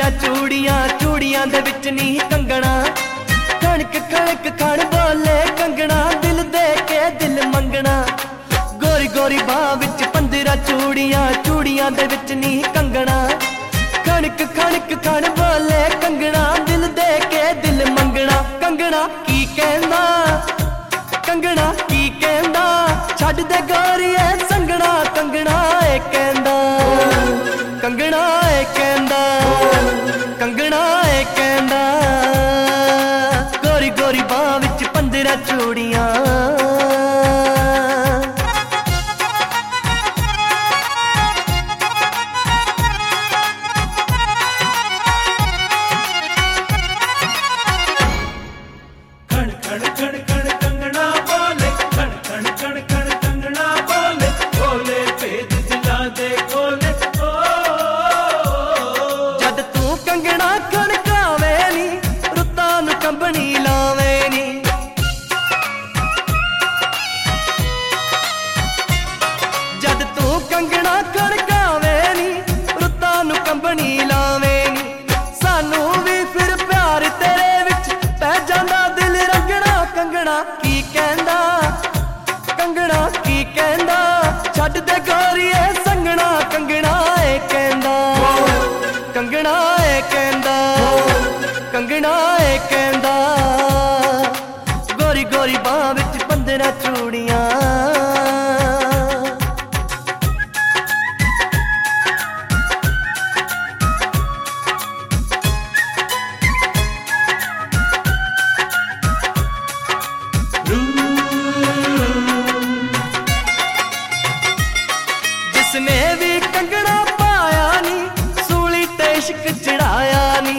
पंदरा चूड़ियां चूड़ियां दे विच नी कंगना, कणक कणक खण बोले कंगना, दिल दे के दिल मंगना। गोरी गोरी बाह विच पंदरा चूड़ियां चूड़ियां दे विच नी कंगना, कणक कणक खण बोले कंगना, दिल दे के दिल मंगना। कंगना की कहंदा, कंगना की कहंदा, छड्ड दे गोरीए संगना, कंगना ए कहंदा, कंगना ए कहंदा, कंगना ए कहंदा। गोरी गोरी बाह विच पंदरा चूड़ियां, कंबनी लावे नी, जद तू कंगना खड़कावे नी, रुत्तां नू कंबनी लावे नी। सानू भी फिर प्यार तेरे विच पै जांदा दिल रंगना। कंगना की कहंदा, कंगना की कहंदा, छड्ड दे गोरीए संगना, कंगना ए कहंदा, कंगना ए कहंदा, कंगना ए कहंदा। गोरी गोरी बाह विच पंदरा चूड़ियां, जिसने भी कंगना पाया नी, सूली ते इश्क चढ़ाया नी।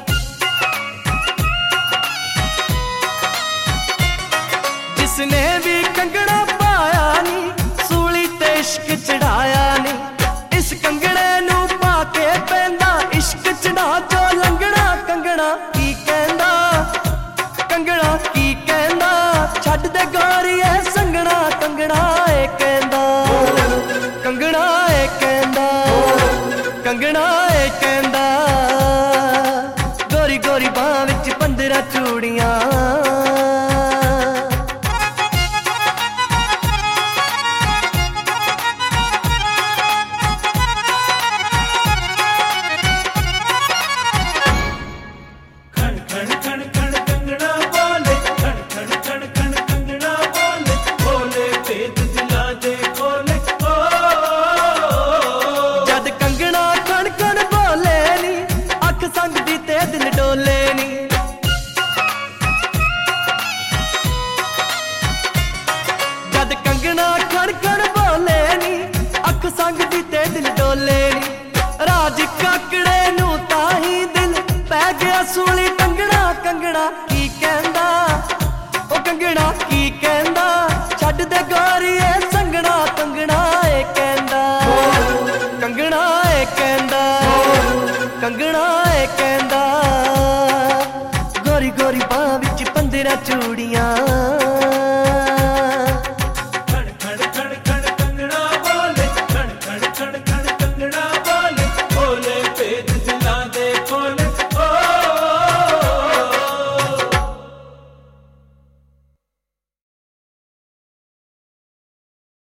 जिसने भी कंगना पाया नी, सूली ते इश्क चढ़ाया नी। इस कंगने नू पाके पैंदा इश्क चढ़ा जो लंगना। कंगना की कहंदा, कंगना की कहंदा, छड्ड दे गोरीए संगना, कंगना ए कहंदा, कंगना ए कहंदा, कंगना ए कहंदा। गोरी गोरी बाह विच पंदरा चूड़ियां, दिल डोले नी। जद कंगना खड़ खड़ बोले नी, अख संगदी ते दिल डोले नी। राज काकड़े नू ताही दिल पै गया सूली कंगना। कंगना की कहंदा, ओ कंगना की कहंदा, छड्ड दे गोरीए संगना, कंगना ए कहंदा, कंगना ए कहंदा, कंगना ए कहंदा। गोरी गोरी बाह विच पंदरा चूड़ियां।